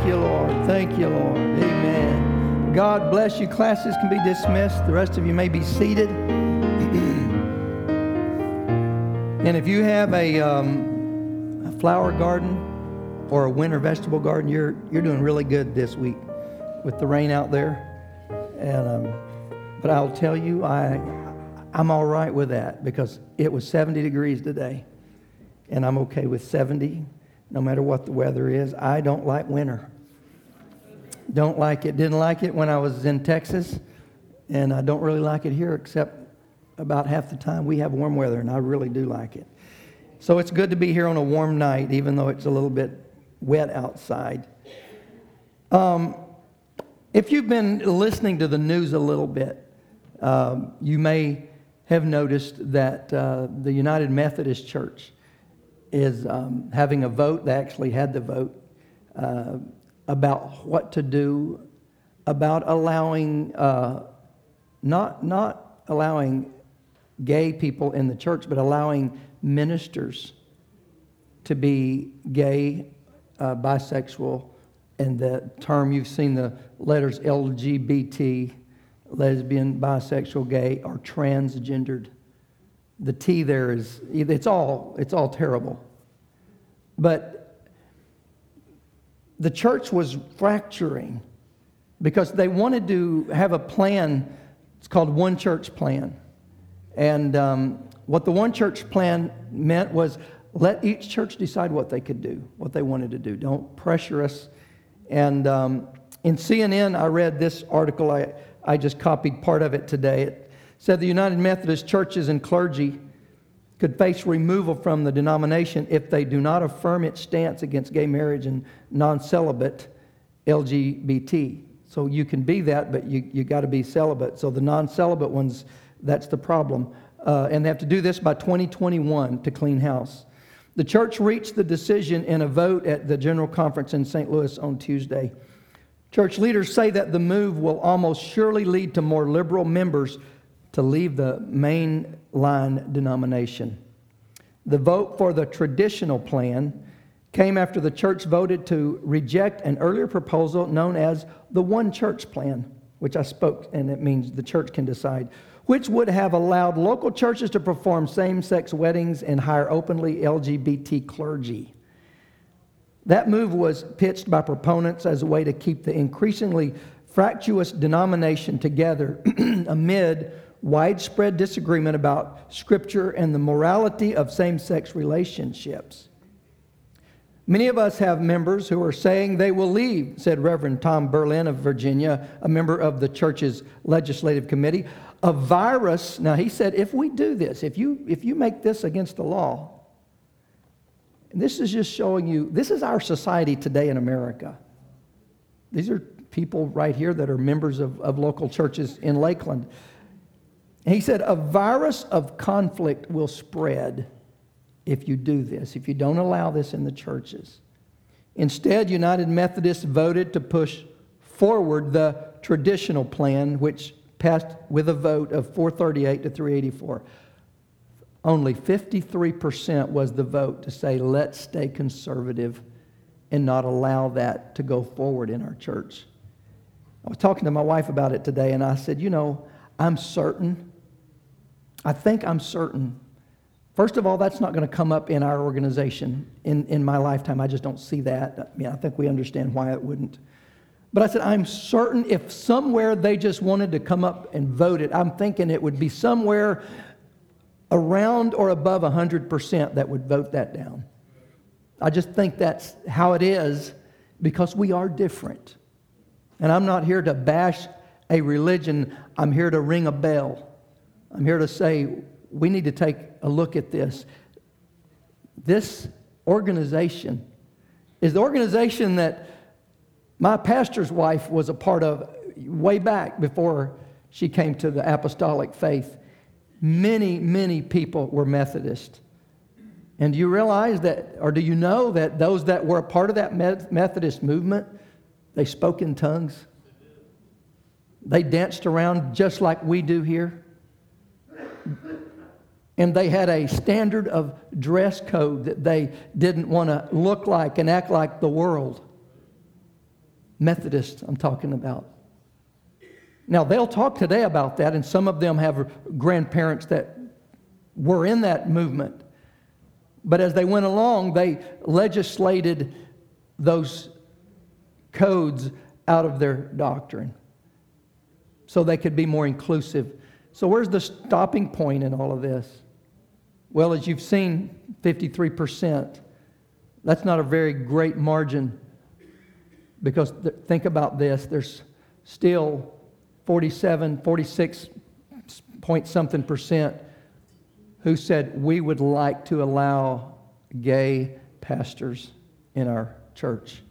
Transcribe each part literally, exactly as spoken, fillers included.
Thank you, Lord. Thank you, Lord. Amen. God bless you. Classes can be dismissed. The rest of you may be seated. And if you have a, um, a flower garden or a winter vegetable garden, you're you're doing really good this week with the rain out there. And um, but I'll tell you, I I'm all right with that because it was seventy degrees today, and I'm okay with seventy, no matter what the weather is. I don't like winter. Don't like it. Didn't like it when I was in Texas, and I don't really like it here except about half the time we have warm weather, and I really do like it. So it's good to be here on a warm night, even though it's a little bit wet outside. Um, if you've been listening to the news a little bit, um, you may have noticed that uh, the United Methodist Church is um, having a vote. They actually had the vote uh, about what to do about allowing, uh, not not allowing gay people in the church, but allowing ministers to be gay, uh, bisexual, and the term, you've seen the letters L G B T, lesbian, bisexual, gay, or transgendered. The T there is, it's all, it's all terrible. But the church was fracturing because they wanted to have a plan. It's called One Church Plan. And um, what the One Church Plan meant was let each church decide what they could do, what they wanted to do. Don't pressure us. And um, in C N N, I read this article. I, I just copied part of it today. It said the United Methodist churches and clergy could face removal from the denomination if they do not affirm its stance against gay marriage and non-celibate L G B T. So you can be that, but you you got to be celibate. So the non-celibate ones, that's the problem. Uh, and they have to do this by twenty twenty-one to clean house. The church reached the decision in a vote at the General Conference in Saint Louis on Tuesday. Church leaders say that the move will almost surely lead to more liberal members to leave the mainline denomination. The vote for the traditional plan came after the church voted to reject an earlier proposal known as the One Church Plan, which I spoke, and it means the church can decide, which would have allowed local churches to perform same-sex weddings and hire openly L G B T clergy. That move was pitched by proponents as a way to keep the increasingly fractious denomination together amid widespread disagreement about Scripture and the morality of same-sex relationships. Many of us have members who are saying they will leave, said Reverend Tom Berlin of Virginia, a member of the church's legislative committee. A virus, now he said, if we do this, if you if you make this against the law, and this is just showing you, this is our society today in America. These are people right here that are members of, of local churches in Lakeland. And he said, a virus of conflict will spread if you do this, if you don't allow this in the churches. Instead, United Methodists voted to push forward the traditional plan, which passed with a vote of four thirty-eight to three eighty-four. Only fifty-three percent was the vote to say, let's stay conservative and not allow that to go forward in our church. I was talking to my wife about it today, and I said, you know, I'm certain, I think I'm certain. First of all, that's not going to come up in our organization in, in my lifetime. I just don't see that. I mean, I think we understand why it wouldn't. But I said, I'm certain if somewhere they just wanted to come up and vote it, I'm thinking it would be somewhere around or above one hundred percent that would vote that down. I just think that's how it is because we are different. And I'm not here to bash a religion. I'm here to ring a bell. I'm here to say we need to take a look at this. This organization is the organization that my pastor's wife was a part of way back before she came to the apostolic faith. Many, many people were Methodist. And do you realize that, or do you know that those that were a part of that Methodist movement, they spoke in tongues? They danced around just like we do here. And they had a standard of dress code that they didn't want to look like and act like the world. Methodists I'm talking about. Now, they'll talk today about that, and some of them have grandparents that were in that movement. But as they went along, they legislated those codes out of their doctrine so they could be more inclusive. So where's the stopping point in all of this? Well, as you've seen, fifty-three percent. That's not a very great margin, because th- think about this. There's still forty-seven, forty-six point something percent who said we would like to allow gay pastors in our church.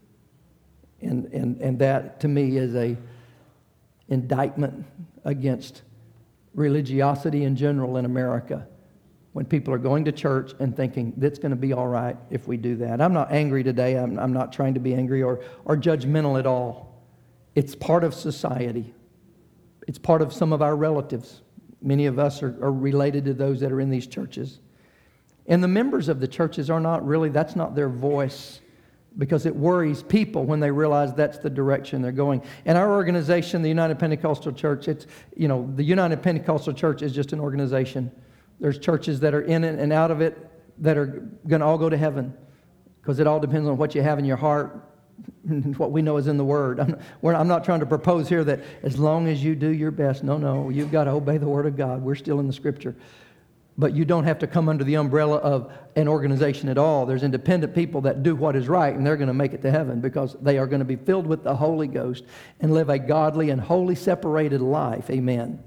And, and, and that, to me, is a indictment against religiosity in general in America. When people are going to church and thinking, it's going to be all right if we do that. I'm not angry today. I'm, I'm not trying to be angry or, or judgmental at all. It's part of society. It's part of some of our relatives. Many of us are, are related to those that are in these churches. And the members of the churches are not really, that's not their voice, because it worries people when they realize that's the direction they're going. And our organization, the United Pentecostal Church, it's, you know, the United Pentecostal Church is just an organization. There's churches that are in it and out of it that are going to all go to heaven, because it all depends on what you have in your heart, what we know is in the Word. I'm, we're, I'm not trying to propose here that as long as you do your best, no, no, you've got to obey the Word of God. We're still in the Scripture. But you don't have to come under the umbrella of an organization at all. There's independent people that do what is right, and they're going to make it to heaven because they are going to be filled with the Holy Ghost and live a godly and wholly separated life. Amen.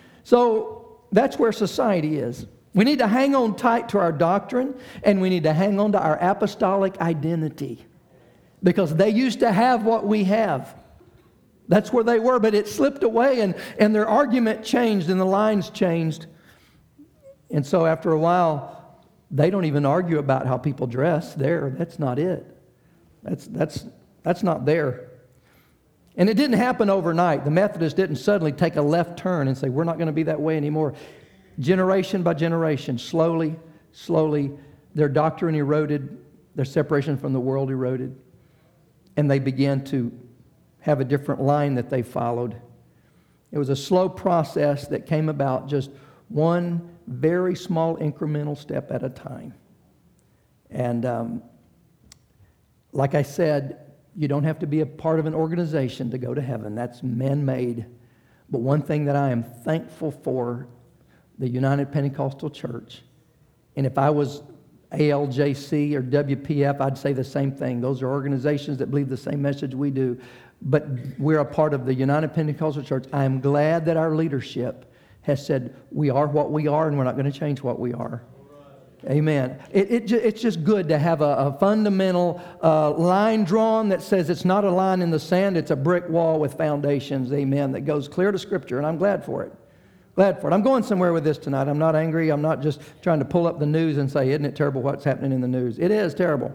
So that's where society is. We need to hang on tight to our doctrine, and we need to hang on to our apostolic identity, because they used to have what we have. That's where they were, but it slipped away, and, and their argument changed, and the lines changed. And so after a while, they don't even argue about how people dress there. That's not it. That's, that's, that's not there. And it didn't happen overnight. The Methodists didn't suddenly take a left turn and say, we're not going to be that way anymore. Generation by generation, slowly, slowly, their doctrine eroded, their separation from the world eroded, and they began to have a different line that they followed. It was a slow process that came about just one very small incremental step at a time. And um, like I said, you don't have to be a part of an organization to go to heaven. That's man-made. But one thing that I am thankful for, the United Pentecostal Church, and if I was A L J C or W P F, I'd say the same thing. Those are organizations that believe the same message we do. But we're a part of the United Pentecostal Church. I am glad that our leadership has said we are what we are, and we're not going to change what we are. Amen. It, it, it's just good to have a, a fundamental uh, line drawn that says it's not a line in the sand, it's a brick wall with foundations, amen, that goes clear to Scripture, and I'm glad for it. Glad for it. I'm going somewhere with this tonight. I'm not angry. I'm not just trying to pull up the news and say, isn't it terrible what's happening in the news? It is terrible.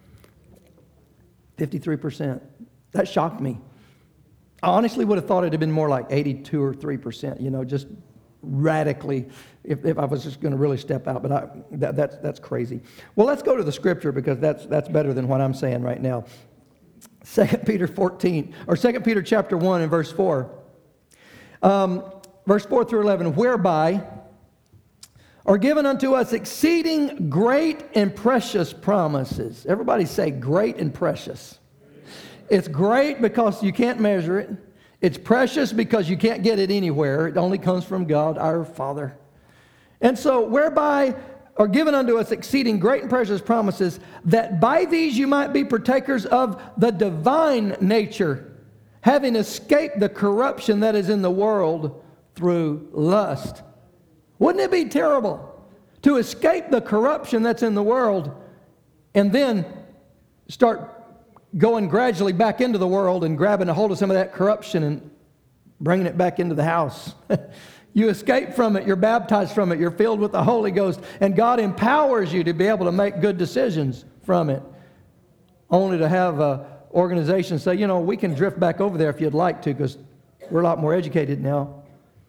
fifty-three percent. That shocked me. I honestly would have thought it had been more like eighty-two or three percent, you know, just radically, if, if I was just going to really step out, but I, that, that's that's crazy. Well, let's go to the Scripture, because that's that's better than what I'm saying right now. Second Peter fourteen, or Second Peter chapter one and verse four. Um, verse four through eleven, whereby are given unto us exceeding great and precious promises. Everybody say great and precious. It's great because you can't measure it. It's precious because you can't get it anywhere. It only comes from God, our Father. And so, whereby are given unto us exceeding great and precious promises, that by these you might be partakers of the divine nature, having escaped the corruption that is in the world through lust. Wouldn't it be terrible to escape the corruption that's in the world and then start going gradually back into the world and grabbing a hold of some of that corruption and bringing it back into the house? You escape from it, you're baptized from it, you're filled with the Holy Ghost, and God empowers you to be able to make good decisions from it, only to have an organization say, you know, we can drift back over there if you'd like to, because we're a lot more educated now.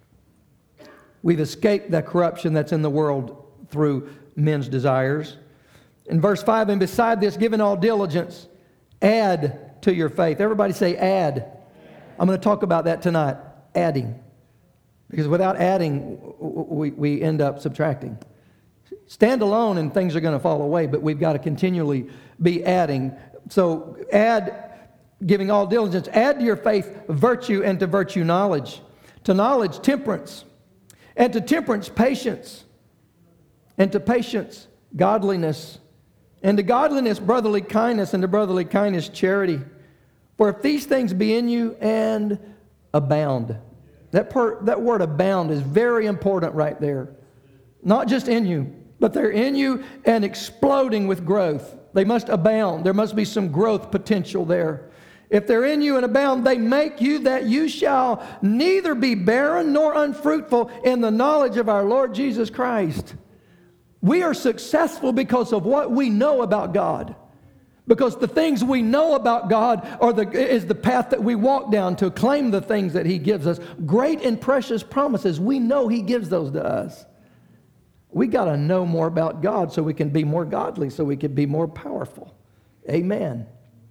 We've escaped that corruption that's in the world through men's desires. In verse five, and beside this, given all diligence, add to your faith. Everybody say add. I'm going to talk about that tonight, adding. Because without adding, we, we end up subtracting. Stand alone and things are going to fall away, but we've got to continually be adding. So add, giving all diligence, add to your faith virtue, and to virtue knowledge. To knowledge, temperance. And to temperance, patience. And to patience, godliness. And to godliness, brotherly kindness. And to brotherly kindness, charity. For if these things be in you and abound. That, per, that word abound is very important right there. Not just in you, but they're in you and exploding with growth. They must abound. There must be some growth potential there. If they're in you and abound, they make you that you shall neither be barren nor unfruitful in the knowledge of our Lord Jesus Christ. We are successful because of what we know about God. Because the things we know about God are the, is the path that we walk down to claim the things that He gives us. Great and precious promises. We know He gives those to us. We got to know more about God so we can be more godly, so we can be more powerful. Amen.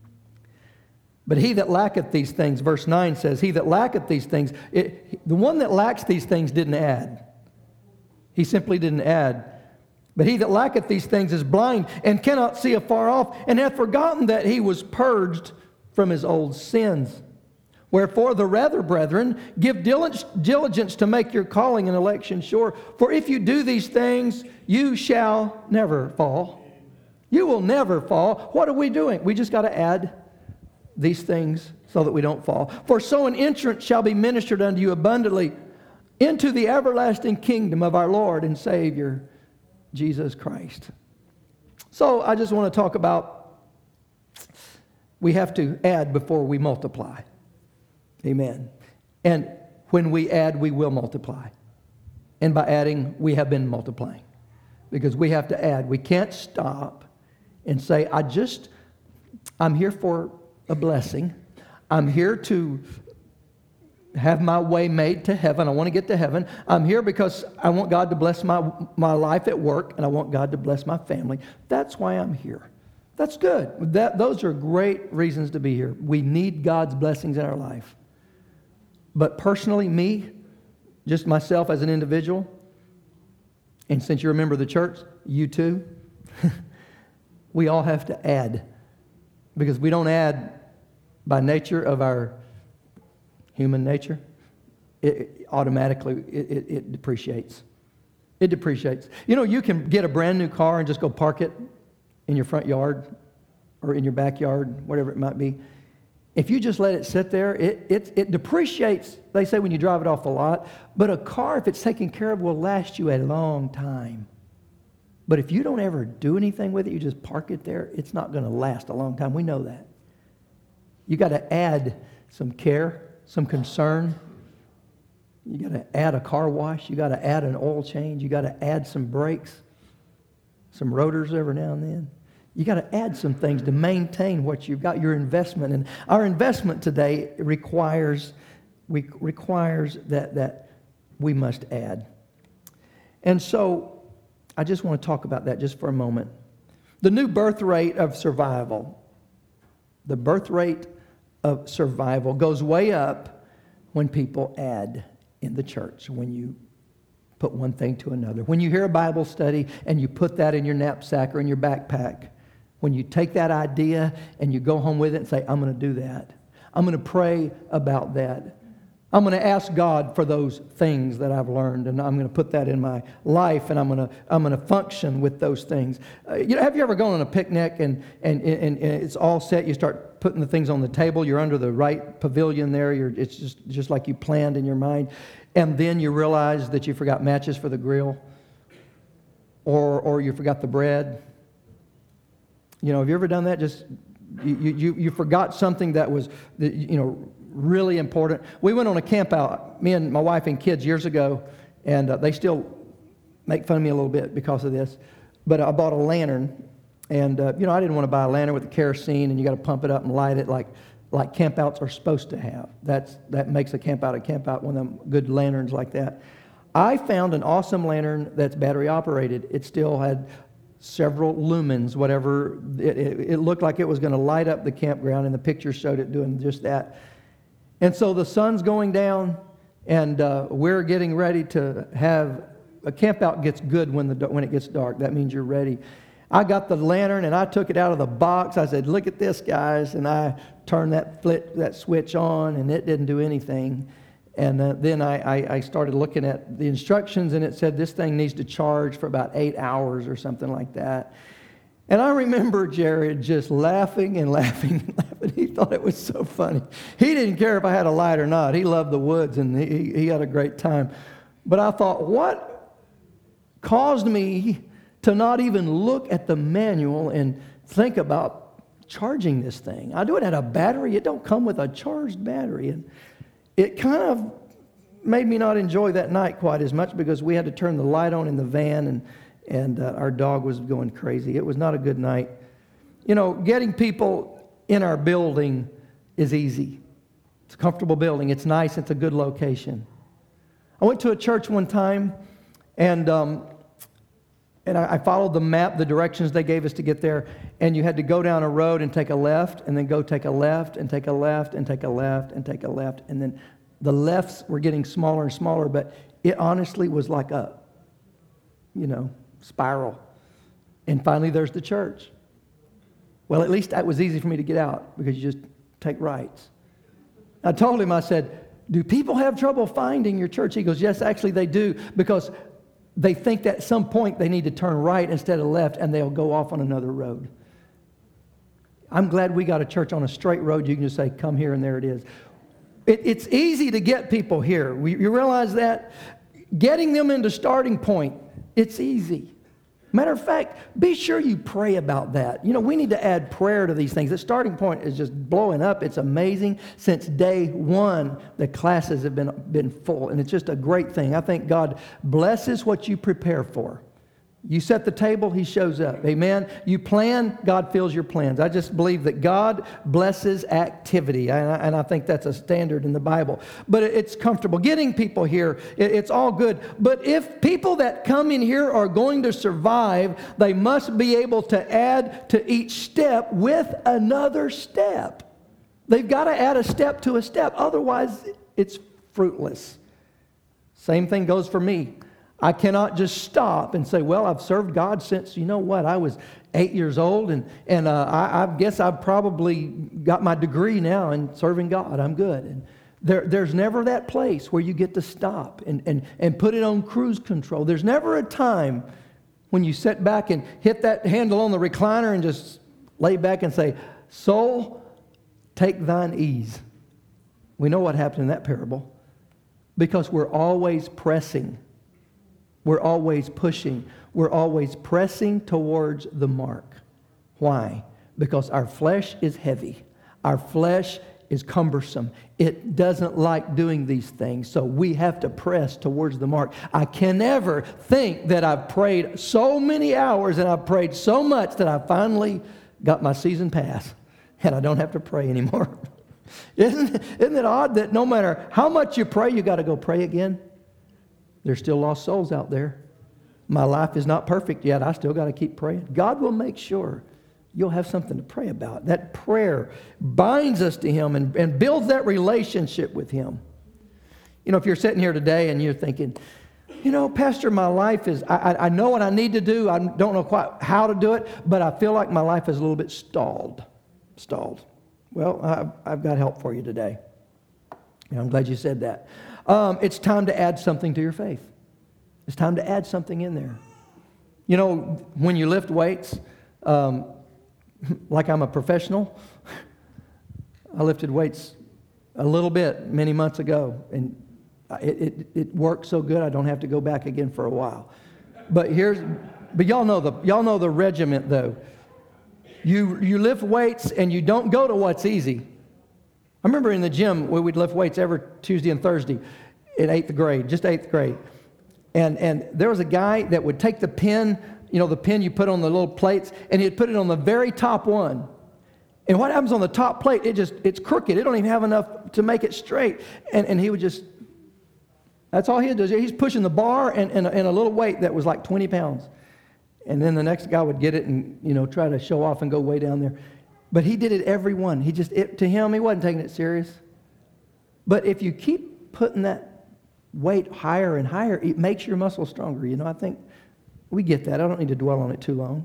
But he that lacketh these things, verse nine says, he that lacketh these things, it, the one that lacks these things didn't add. He simply didn't add. But he that lacketh these things is blind and cannot see afar off, and hath forgotten that he was purged from his old sins. Wherefore the rather, brethren, give diligence to make your calling and election sure. For if you do these things, you shall never fall. You will never fall. What are we doing? We just got to add these things so that we don't fall. For so an entrance shall be ministered unto you abundantly into the everlasting kingdom of our Lord and Savior, Jesus Christ. So I just want to talk about we have to add before we multiply. Amen. And when we add, we will multiply. And by adding, we have been multiplying. Because we have to add. We can't stop and say, I just, I'm here for a blessing. I'm here to have my way made to heaven. I want to get to heaven. I'm here because I want God to bless my, my life at work, and I want God to bless my family. That's why I'm here. That's good. That, those are great reasons to be here. We need God's blessings in our life. But personally, me, just myself as an individual, and since you're a member of the church, you too, we all have to add. Because we don't add by nature of our human nature. It, it automatically, it, it, it depreciates. It depreciates. You know, you can get a brand new car and just go park it in your front yard or in your backyard, whatever it might be. If you just let it sit there, it, it, it depreciates, they say, when you drive it off the lot. But a car, if it's taken care of, will last you a long time. But if you don't ever do anything with it, you just park it there, it's not going to last a long time. We know that. You got to add some care, some concern. You got to add a car wash. You got to add an oil change. You got to add some brakes, some rotors every now and then. You got to add some things to maintain what you've got, your investment. And our investment today requires we, requires that, that we must add. And so I just want to talk about that just for a moment. The new birth rate of survival. The birth rate of survival goes way up when people add in the church, when you put one thing to another. When you hear a Bible study and you put that in your knapsack or in your backpack, when you take that idea and you go home with it and say, I'm going to do that. I'm going to pray about that. I'm going to ask God for those things that I've learned, and I'm going to put that in my life, and I'm going to I'm going to function with those things. Uh, you know, have you ever gone on a picnic and, and and and it's all set? You start putting the things on the table. You're under the right pavilion there. You're it's just just like you planned in your mind, and then you realize that you forgot matches for the grill, or or you forgot the bread. You know, have you ever done that? Just you you you forgot something that was you know. really important. We went on a camp out, me and my wife and kids, years ago, and uh, they still make fun of me a little bit because of this. But I bought a lantern, and uh, you know I didn't want to buy a lantern with the kerosene, and you got to pump it up and light it like like campouts are supposed to have. That's that makes a camp out a camp out. One of them good lanterns like that. I found an awesome lantern that's battery operated. It still had several lumens, whatever. It, it, it looked like it was going to light up the campground, and the picture showed it doing just that. And so the sun's going down, and uh, we're getting ready to have, a camp out gets good when, the, when it gets dark. That means you're ready. I got the lantern, and I took it out of the box. I said, look at this, guys. And I turned that flit, that switch on, and it didn't do anything. And uh, then I, I, I started looking at the instructions, and it said this thing needs to charge for about eight hours or something like that. And I remember Jared just laughing and laughing and laughing. He thought it was so funny. He didn't care if I had a light or not. He loved the woods, and he, he had a great time. But I thought, what caused me to not even look at the manual and think about charging this thing? I do it at a battery. It don't come with a charged battery. And it kind of made me not enjoy that night quite as much because we had to turn the light on in the van, and, and uh, our dog was going crazy. It was not a good night. You know, getting people in our building is easy. It's a comfortable building. It's nice. It's a good location. I went to a church one time, and um, and I, I followed the map, the directions they gave us to get there, and you had to go down a road and take a left, and then go take a left, and take a left, and take a left, and take a left, and then the lefts were getting smaller and smaller, but it honestly was like a, you know, spiral. And finally, there's the church. Well, at least that was easy for me to get out because you just take rights. I told him, I said, do people have trouble finding your church? He goes, yes, actually they do, because they think that at some point they need to turn right instead of left, and they'll go off on another road. I'm glad we got a church on a straight road. You can just say, come here, and there it is. It, it's easy to get people here. We, you realize that? Getting them into starting point, it's easy. Matter of fact, be sure you pray about that. You know, we need to add prayer to these things. The starting point is just blowing up. It's amazing. Since day one, the classes have been, been full, and it's just a great thing. I think God blesses what you prepare for. You set the table, He shows up. Amen? You plan, God fills your plans. I just believe that God blesses activity, and I, and I think that's a standard in the Bible. But it's comfortable. Getting people here, it, it's all good. But if people that come in here are going to survive, they must be able to add to each step with another step. They've got to add a step to a step. Otherwise, it's fruitless. Same thing goes for me. I cannot just stop and say, well, I've served God since, you know what, I was eight years old, and, and uh, I, I guess I've probably got my degree now in serving God. I'm good. And there, there's never that place where you get to stop and, and, and put it on cruise control. There's never a time when you sit back and hit that handle on the recliner and just lay back and say, soul, take thine ease. We know what happened in that parable, because we're always pressing. We're always pushing. We're always pressing towards the mark. Why? Because our flesh is heavy. Our flesh is cumbersome. It doesn't like doing these things. So we have to press towards the mark. I can never think that I've prayed so many hours and I've prayed so much that I finally got my season pass and I don't have to pray anymore. Isn't, isn't it odd that no matter how much you pray, you got to go pray again? There's still lost souls out there. My life is not perfect yet. I still got to keep praying. God will make sure you'll have something to pray about. That prayer binds us to Him and, and builds that relationship with Him. You know, if you're sitting here today and you're thinking, you know, Pastor, my life is, I, I know what I need to do. I don't know quite how to do it, but I feel like my life is a little bit stalled. Stalled. Well, I've, I've got help for you today. And I'm glad you said that. Um, it's time to add something to your faith. It's time to add something in there. You know, when you lift weights, um, like I'm a professional, I lifted weights a little bit many months ago, and it, it, it worked so good I don't have to go back again for a while. But here's, but y'all know the y'all know the regiment though. You you lift weights and you don't go to what's easy. I remember in the gym where we'd lift weights every Tuesday and Thursday in eighth grade, just eighth grade. And and there was a guy that would take the pin, you know, the pin you put on the little plates, and he'd put it on the very top one. And what happens on the top plate, it just, it's crooked. It don't even have enough to make it straight. And and he would just, that's all he does. He's pushing the bar and, and, a, and a little weight that was like twenty pounds. And then the next guy would get it and, you know, try to show off and go way down there. But he did it every one. He just, it, to him, he wasn't taking it serious. But if you keep putting that weight higher and higher, it makes your muscle stronger. You know, I think we get that. I don't need to dwell on it too long.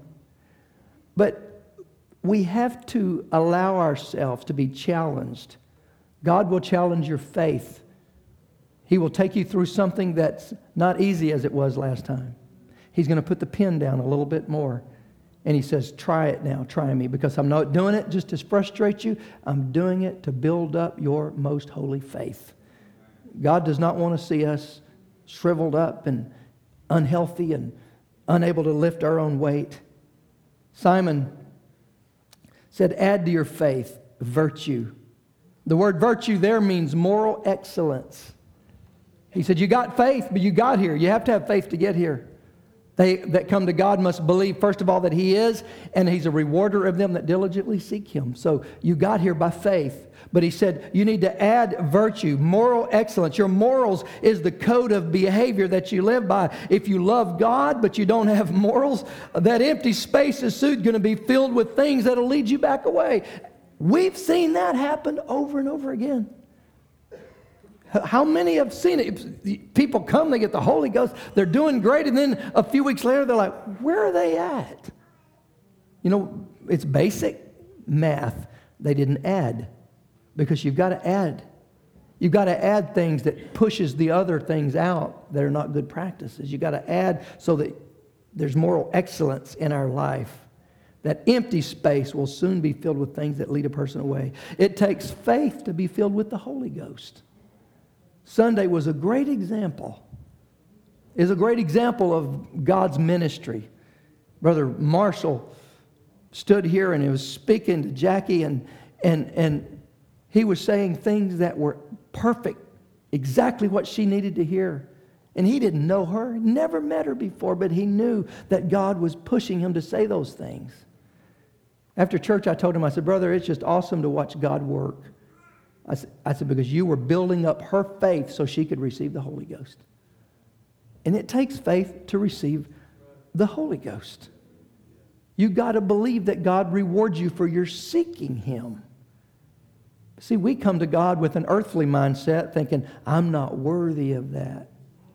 But we have to allow ourselves to be challenged. God will challenge your faith. He will take you through something that's not easy as it was last time. He's going to put the pen down a little bit more. And he says, try it now, try me, because I'm not doing it just to frustrate you. I'm doing it to build up your most holy faith. God does not want to see us shriveled up and unhealthy and unable to lift our own weight. Simon said, add to your faith virtue. The word virtue there means moral excellence. He said, you got faith, but you got here. You have to have faith to get here. They that come to God must believe, first of all, that He is, and He's a rewarder of them that diligently seek Him. So you got here by faith. But He said you need to add virtue, moral excellence. Your morals is the code of behavior that you live by. If you love God, but you don't have morals, that empty space is soon going to be filled with things that will lead you back away. We've seen that happen over and over again. How many have seen it? People come, they get the Holy Ghost, they're doing great, and then a few weeks later, they're like, where are they at? You know, it's basic math. They didn't add, because you've got to add. You've got to add things that pushes the other things out that are not good practices. You've got to add so that there's moral excellence in our life. That empty space will soon be filled with things that lead a person away. It takes faith to be filled with the Holy Ghost. Sunday was a great example. Is a great example of God's ministry. Brother Marshall stood here and he was speaking to Jackie, and and and he was saying things that were perfect, exactly what she needed to hear. And he didn't know her, never met her before, but he knew that God was pushing him to say those things. After church, I told him, I said, brother, it's just awesome to watch God work. I said, I said, because you were building up her faith so she could receive the Holy Ghost. And it takes faith to receive the Holy Ghost. You got to believe that God rewards you for your seeking Him. See, we come to God with an earthly mindset thinking, I'm not worthy of that.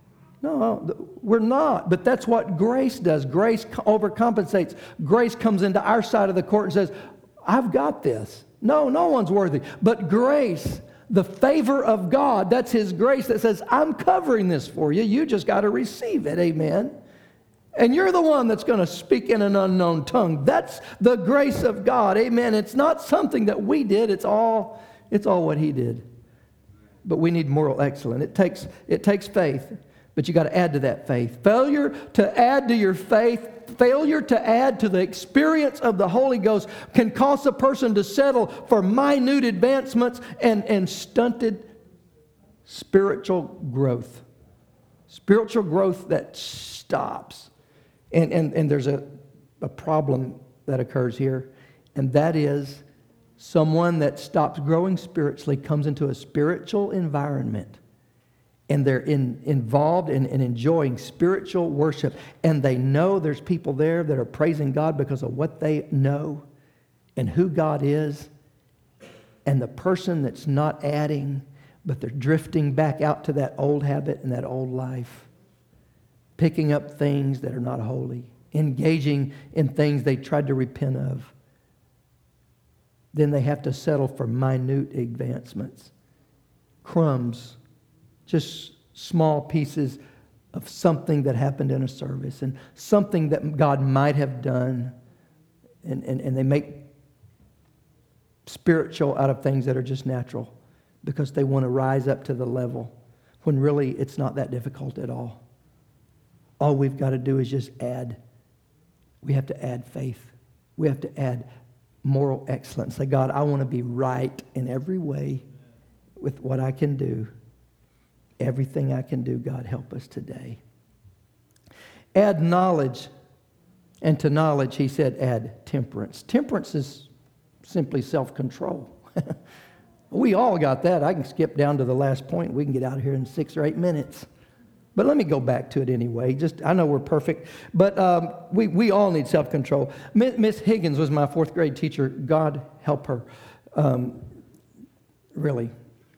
No, we're not. But that's what grace does. Grace overcompensates. Grace comes into our side of the court and says, I've got this. No, no one's worthy. But grace, the favor of God, that's His grace that says, I'm covering this for you. You just got to receive it. Amen. And you're the one that's going to speak in an unknown tongue. That's the grace of God. Amen. It's not something that we did. It's all, it's all what He did. But we need moral excellence. It takes, it takes faith, but you got to add to that faith. Failure to add to your faith, failure to add to the experience of the Holy Ghost can cause a person to settle for minute advancements and, and stunted spiritual growth. Spiritual growth that stops. And, and, and there's a, a problem that occurs here, and that is someone that stops growing spiritually comes into a spiritual environment, and they're in, involved in, in enjoying spiritual worship, and they know there's people there that are praising God because of what they know and who God is, and the person that's not adding, but they're drifting back out to that old habit and that old life, picking up things that are not holy, engaging in things they tried to repent of. Then they have to settle for minute advancements, crumbs, just small pieces of something that happened in a service and something that God might have done. And, and, and they make spiritual out of things that are just natural because they want to rise up to the level when really it's not that difficult at all. All we've got to do is just add. We have to add faith. We have to add moral excellence. Say, God, I want to be right in every way with what I can do. Everything I can do, God, help us today. Add knowledge. And to knowledge, he said, add temperance. Temperance is simply self-control. We all got that. I can skip down to the last point. We can get out of here in six or eight minutes. But let me go back to it anyway. Just I know we're perfect, but um, we, we all need self-control. Miss Higgins was my fourth grade teacher. God help her. Um, really.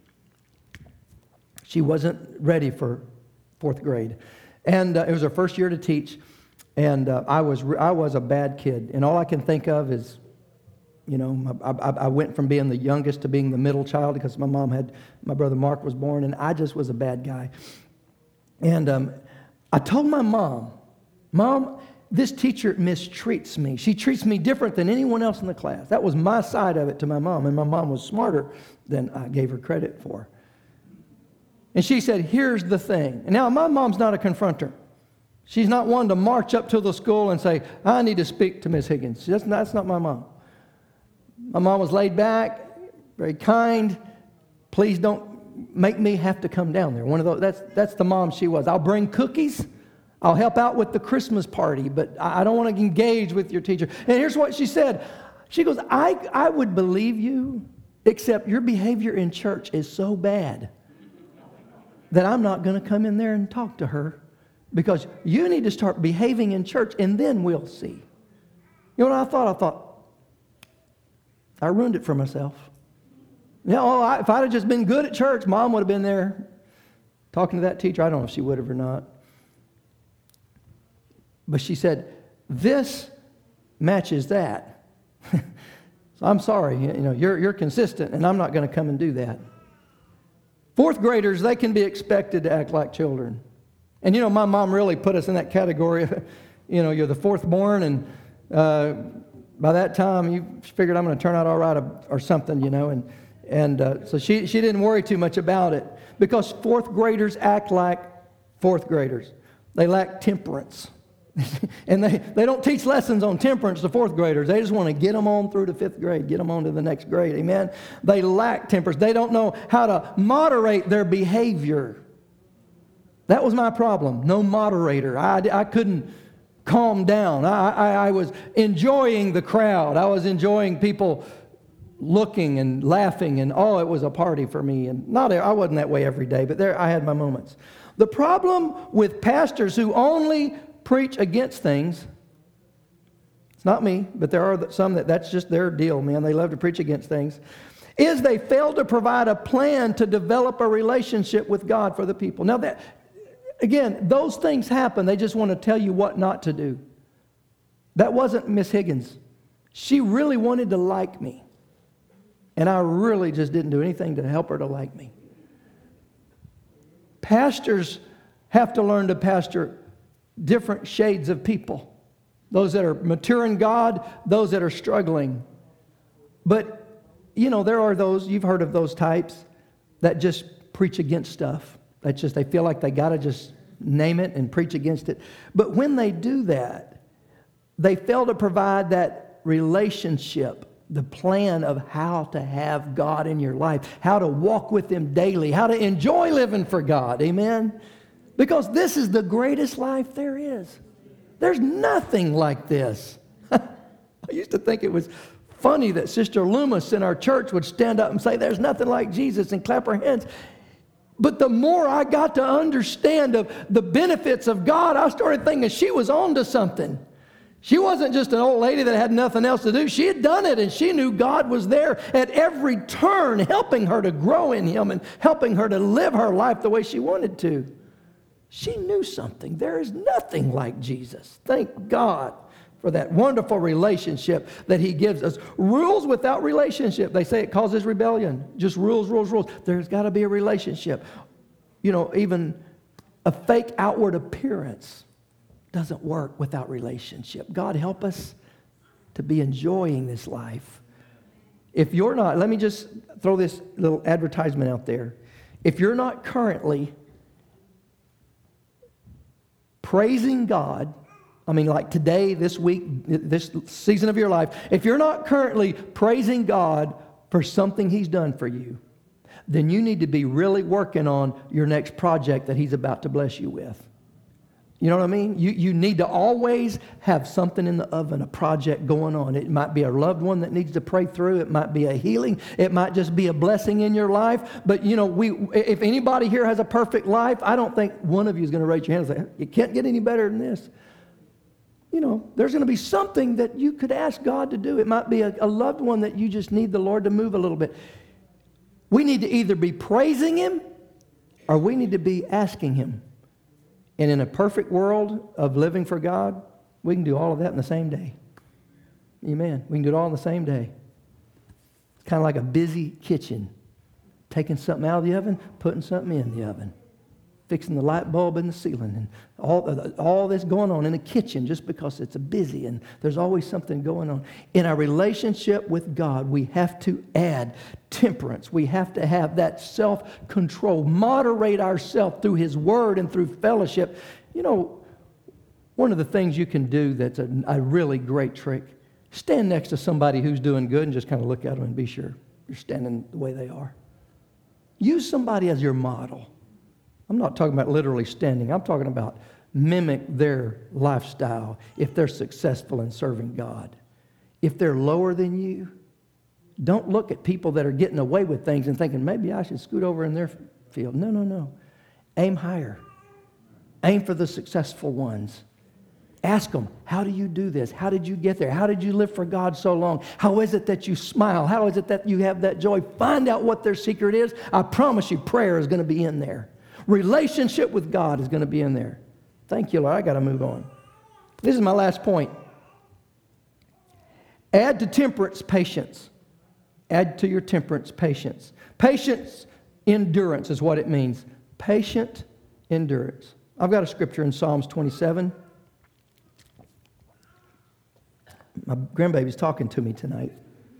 She wasn't ready for fourth grade. And uh, it was her first year to teach. And uh, I was I was a bad kid. And all I can think of is, you know, I, I, I went from being the youngest to being the middle child because my mom had, my brother Mark was born, and I just was a bad guy. And um, I told my mom, Mom, this teacher mistreats me. She treats me different than anyone else in the class. That was my side of it to my mom, and my mom was smarter than I gave her credit for. And she said, here's the thing. And now my mom's not a confronter. She's not one to march up to the school and say, I need to speak to Miss Higgins. That's not, that's not my mom. My mom was laid back, very kind. Please don't make me have to come down there. One of those. That's that's the mom she was. I'll bring cookies. I'll help out with the Christmas party, but I don't want to engage with your teacher. And here's what she said. She goes, I, I would believe you, except your behavior in church is so bad that I'm not going to come in there and talk to her, because you need to start behaving in church, and then we'll see. You know what I thought? I thought, I ruined it for myself. You know, I, if I'd have just been good at church, Mom would have been there talking to that teacher. I don't know if she would have or not. But she said, this matches that. So I'm sorry, you know, you're, you're consistent, and I'm not going to come and do that. Fourth graders, they can be expected to act like children. And, you know, my mom really put us in that category. You know, you're the fourth born, and uh, by that time, you figured I'm going to turn out all right or something, you know, and And uh, so she, she didn't worry too much about it, because fourth graders act like fourth graders. They lack temperance. And they, they don't teach lessons on temperance to fourth graders. They just want to get them on through to fifth grade, get them on to the next grade. Amen? They lack temperance. They don't know how to moderate their behavior. That was my problem. No moderator. I, I couldn't calm down. I, I, I was enjoying the crowd. I was enjoying people looking and laughing, and oh, it was a party for me. And not I wasn't that way every day, but there I had my moments. The problem with pastors who only preach against things, it's not me, but there are some that that's just their deal, man. They love to preach against things, is they fail to provide a plan to develop a relationship with God for the people. Now that, again, those things happen. They just want to tell you what not to do. That wasn't Miss Higgins. She really wanted to like me. And I really just didn't do anything to help her to like me. Pastors have to learn to pastor different shades of people. Those that are mature in God, those that are struggling. But, you know, there are those, you've heard of those types, that just preach against stuff. That just, they feel like they got to just name it and preach against it. But when they do that, they fail to provide that relationship, the plan of how to have God in your life, how to walk with Him daily, how to enjoy living for God. Amen? Because this is the greatest life there is. There's nothing like this. I used to think it was funny that Sister Loomis in our church would stand up and say, there's nothing like Jesus, and clap her hands. But the more I got to understand of the benefits of God, I started thinking she was on to something. She wasn't just an old lady that had nothing else to do. She had done it, and she knew God was there at every turn, helping her to grow in Him and helping her to live her life the way she wanted to. She knew something. There is nothing like Jesus. Thank God for that wonderful relationship that He gives us. Rules without relationship, they say it causes rebellion. Just rules, rules, rules. There's got to be a relationship. You know, even a fake outward appearance doesn't work without relationship. God help us to be enjoying this life. If you're not, let me just throw this little advertisement out there. If you're not currently praising God, I mean like today, this week, this season of your life, if you're not currently praising God for something He's done for you, then you need to be really working on your next project that He's about to bless you with. You know what I mean? You, you need to always have something in the oven, a project going on. It might be a loved one that needs to pray through. It might be a healing. It might just be a blessing in your life. But, you know, we if anybody here has a perfect life, I don't think one of you is going to raise your hand and say, you can't get any better than this. You know, there's going to be something that you could ask God to do. It might be a, a loved one that you just need the Lord to move a little bit. We need to either be praising Him or we need to be asking Him. And in a perfect world of living for God, we can do all of that in the same day. Amen. We can do it all in the same day. It's kind of like a busy kitchen. Taking something out of the oven, putting something in the oven. Fixing the light bulb in the ceiling. And all, all this going on in the kitchen just because it's busy and there's always something going on. In our relationship with God, we have to add temperance. We have to have that self-control. Moderate ourselves through His Word and through fellowship. You know, one of the things you can do that's a, a really great trick, stand next to somebody who's doing good and just kind of look at them and be sure you're standing the way they are. Use somebody as your model. I'm not talking about literally standing. I'm talking about mimic their lifestyle if they're successful in serving God. If they're lower than you, don't look at people that are getting away with things and thinking, maybe I should scoot over in their field. No, no, no. Aim higher. Aim for the successful ones. Ask them, how do you do this? How did you get there? How did you live for God so long? How is it that you smile? How is it that you have that joy? Find out what their secret is. I promise you, prayer is going to be in there. Relationship with God is going to be in there. Thank you, Lord. I got to move on. This is my last point. Add to temperance patience. Add to your temperance patience. Patience, endurance is what it means. Patient endurance. I've got a scripture in Psalms twenty-seven. My grandbaby's talking to me tonight.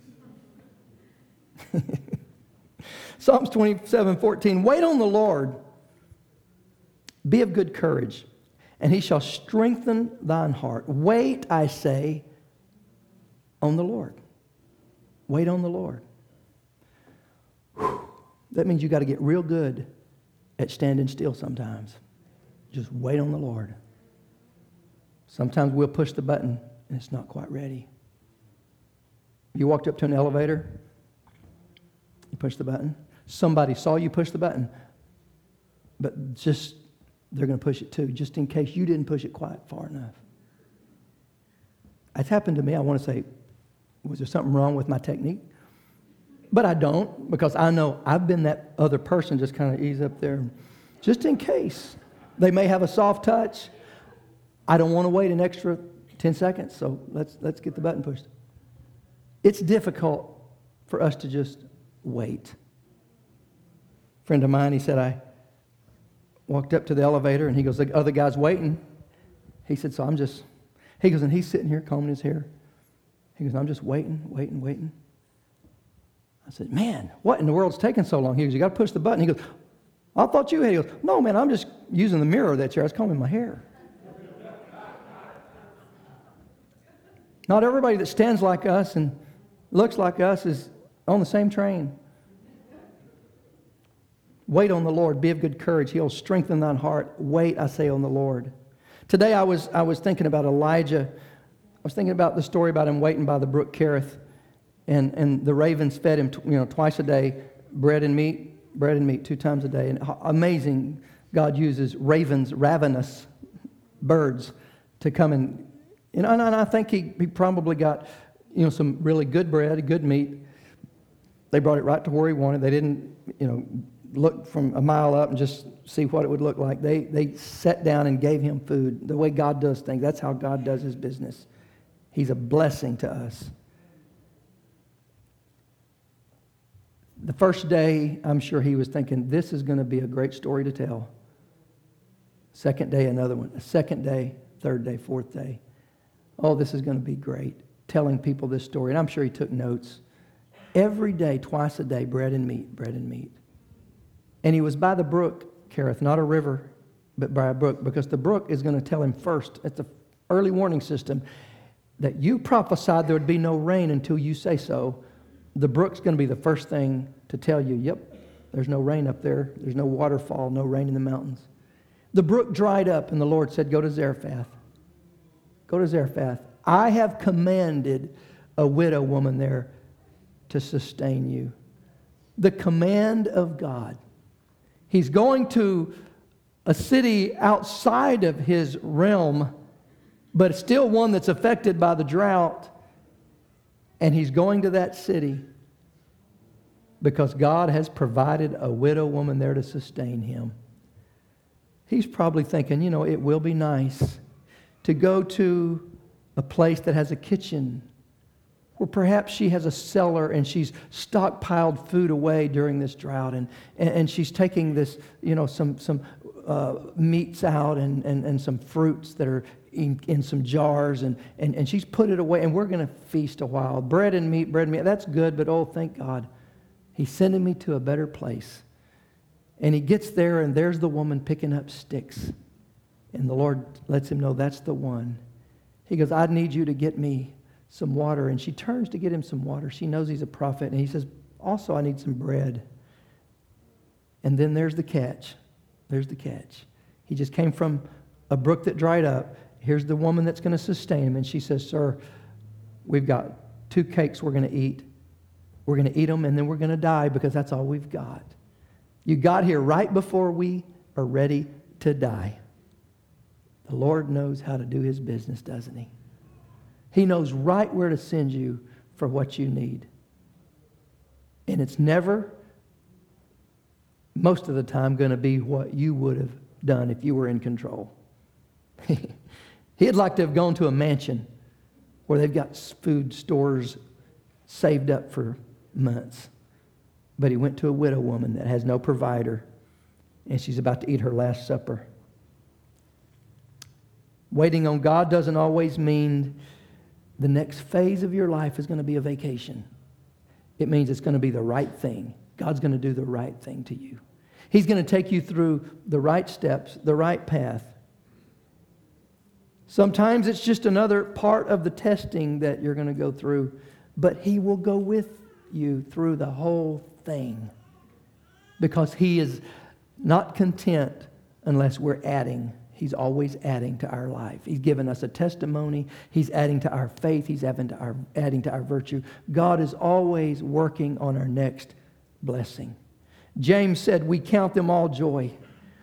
Psalms twenty-seven fourteen. Wait on the Lord. Be of good courage, and He shall strengthen thine heart. Wait, I say, on the Lord. Wait on the Lord. Whew. That means you got to get real good at standing still sometimes. Just wait on the Lord. Sometimes we'll push the button and it's not quite ready. You walked up to an elevator, you push the button. Somebody saw you push the button, but just they're going to push it too, just in case you didn't push it quite far enough. It's happened to me. I want to say, was there something wrong with my technique? But I don't, because I know I've been that other person, just kind of ease up there. Just in case. They may have a soft touch. I don't want to wait an extra ten seconds, so let's let's get the button pushed. It's difficult for us to just wait. A friend of mine, he said, I walked up to the elevator, and he goes, the other guy's waiting. He said, so I'm just, he goes, and he's sitting here combing his hair. He goes, I'm just waiting, waiting, waiting. I said, man, what in the world's taking so long? He goes, you got to push the button. He goes, I thought you had. He goes, no, man, I'm just using the mirror of that chair. I was combing my hair. Not everybody that stands like us and looks like us is on the same train. Wait on the Lord. Be of good courage. He'll strengthen thine heart. Wait, I say, on the Lord. Today I was I was thinking about Elijah. I was thinking about the story about him waiting by the brook Kerith, and, and the ravens fed him, you know, twice a day, bread and meat, bread and meat two times a day. And amazing, God uses ravens, ravenous birds, to come and, you know, and I think he, he probably got, you know, some really good bread, good meat. They brought it right to where he wanted. They didn't, you know, look from a mile up and just see what it would look like. They they sat down and gave him food. The way God does things, that's how God does His business. He's a blessing to us. The first day, I'm sure he was thinking, this is going to be a great story to tell. Second day, another one. A second day, third day, fourth day. Oh, this is going to be great. Telling people this story. And I'm sure he took notes. Every day, twice a day, bread and meat, bread and meat. And he was by the brook, Kerith, not a river, but by a brook, because the brook is going to tell him first, it's an early warning system, that you prophesied there would be no rain until you say so. The brook's going to be the first thing to tell you, yep, there's no rain up there. There's no waterfall, no rain in the mountains. The brook dried up, and the Lord said, go to Zarephath. Go to Zarephath. I have commanded a widow woman there to sustain you. The command of God. He's going to a city outside of his realm, but still one that's affected by the drought. And he's going to that city because God has provided a widow woman there to sustain him. He's probably thinking, you know, it will be nice to go to a place that has a kitchen, or perhaps she has a cellar and she's stockpiled food away during this drought, and, and, and she's taking this, you know, some some uh, meats out and, and, and some fruits that are in, in some jars, and, and, and she's put it away, and we're going to feast a while. Bread and meat, bread and meat, that's good, but oh, thank God, he's sending me to a better place. And he gets there, and there's the woman picking up sticks. And the Lord lets him know that's the one. He goes, I need you to get me some water. And she turns to get him some water. She knows he's a prophet. And he says, also, I need some bread. And then there's the catch. There's the catch. He just came from a brook that dried up. Here's the woman that's going to sustain him. And she says, sir, we've got two cakes we're going to eat. We're going to eat them, and then we're going to die because that's all we've got. You got here right before we are ready to die. The Lord knows how to do his business, doesn't he? He knows right where to send you for what you need. And it's never, most of the time, going to be what you would have done if you were in control. He'd like to have gone to a mansion where they've got food stores saved up for months. But he went to a widow woman that has no provider, and she's about to eat her last supper. Waiting on God doesn't always mean the next phase of your life is going to be a vacation. It means it's going to be the right thing. God's going to do the right thing to you. He's going to take you through the right steps, the right path. Sometimes it's just another part of the testing that you're going to go through, but he will go with you through the whole thing, because he is not content unless we're adding. He's always adding to our life. He's given us a testimony. He's adding to our faith. He's adding to our, adding to our virtue. God is always working on our next blessing. James said, we count them all joy.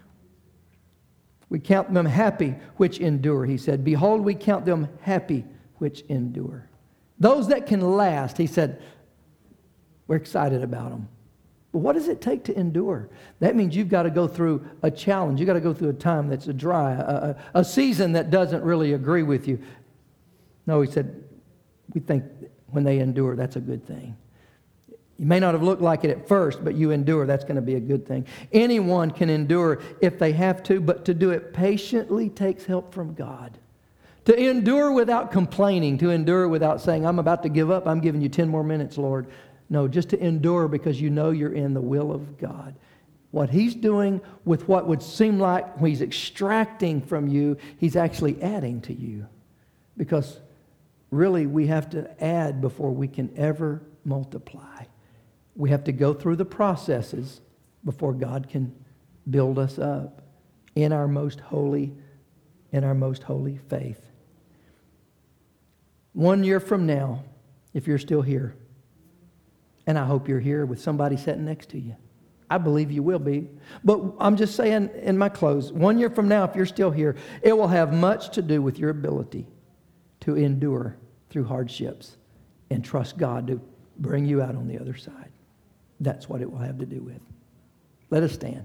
We count them happy which endure. He said, behold, we count them happy which endure. Those that can last, he said, we're excited about them. But what does it take to endure? That means you've got to go through a challenge. You've got to go through a time that's a dry, a, a, a season that doesn't really agree with you. No, he said, we think when they endure, that's a good thing. You may not have looked like it at first, but you endure, that's going to be a good thing. Anyone can endure if they have to, but to do it patiently takes help from God. To endure without complaining, to endure without saying, I'm about to give up, I'm giving you ten more minutes, Lord. No, just to endure because you know you're in the will of God. What he's doing with what would seem like when he's extracting from you, he's actually adding to you. Because really we have to add before we can ever multiply. We have to go through the processes before God can build us up in our most holy, in our most holy faith. One year from now, if you're still here, and I hope you're here with somebody sitting next to you. I believe you will be. But I'm just saying in my close, one year from now, if you're still here, it will have much to do with your ability to endure through hardships and trust God to bring you out on the other side. That's what it will have to do with. Let us stand.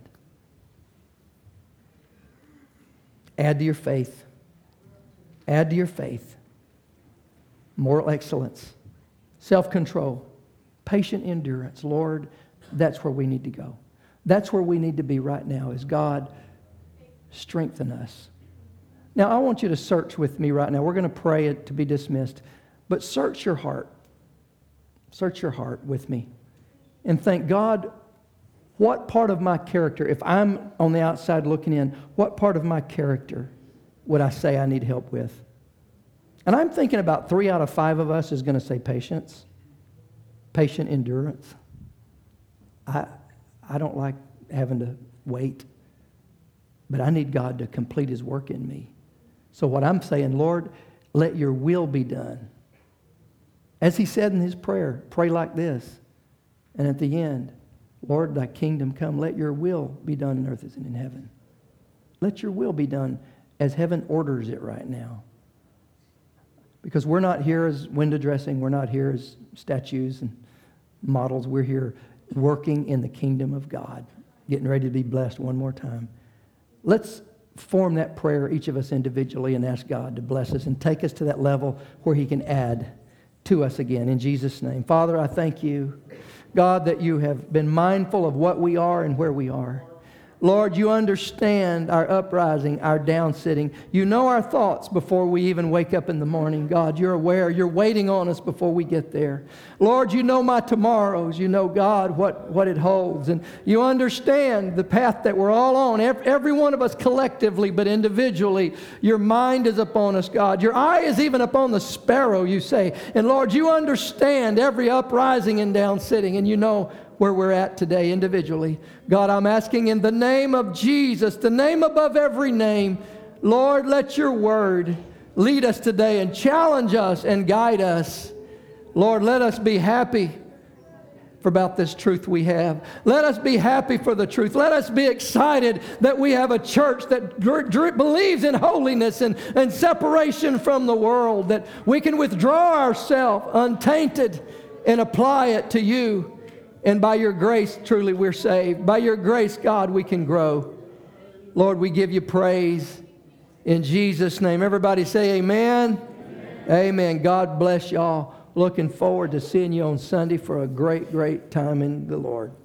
Add to your faith. Add to your faith. Moral excellence. Self-control. Patient endurance. Lord, that's where we need to go. That's where we need to be right now, is God, strengthen us. Now, I want you to search with me right now. We're going to pray it to be dismissed. But search your heart. Search your heart with me. And think, God, what part of my character, if I'm on the outside looking in, what part of my character would I say I need help with? And I'm thinking about three out of five of us is going to say patience. Patient endurance. I I don't like having to wait. but I need God to complete His work in me. So what I'm saying, Lord, let your will be done. As he said in his prayer, pray like this. And at the end, Lord, thy kingdom come. Let your will be done on earth as in heaven. Let your will be done as heaven orders it right now. Because we're not here as window dressing. We're not here as statues and models. We're here working in the kingdom of God, getting ready to be blessed one more time. Let's form that prayer, each of us individually, and ask God to bless us and take us to that level where he can add to us again. In Jesus' name. Father, I thank you, God, that you have been mindful of what we are and where we are. Lord, you understand our uprising, our downsitting. You know our thoughts before we even wake up in the morning. God, you're aware. You're waiting on us before we get there. Lord, you know my tomorrows. You know, God, what, what it holds. And you understand the path that we're all on. Every, every one of us collectively, but individually. Your mind is upon us, God. Your eye is even upon the sparrow, you say. And Lord, you understand every uprising and downsitting. And you know where we're at today individually. God, I'm asking in the name of Jesus, the name above every name, Lord, let your word lead us today and challenge us and guide us. Lord, let us be happy for about this truth we have. Let us be happy for the truth. Let us be excited that we have a church that dr- dr- believes in holiness and, and separation from the world, that we can withdraw ourselves untainted and apply it to you. And by your grace, truly we're saved. By your grace, God, we can grow. Lord, we give you praise in Jesus' name. Everybody say amen. Amen. Amen. God bless y'all. Looking forward to seeing you on Sunday for a great, great time in the Lord.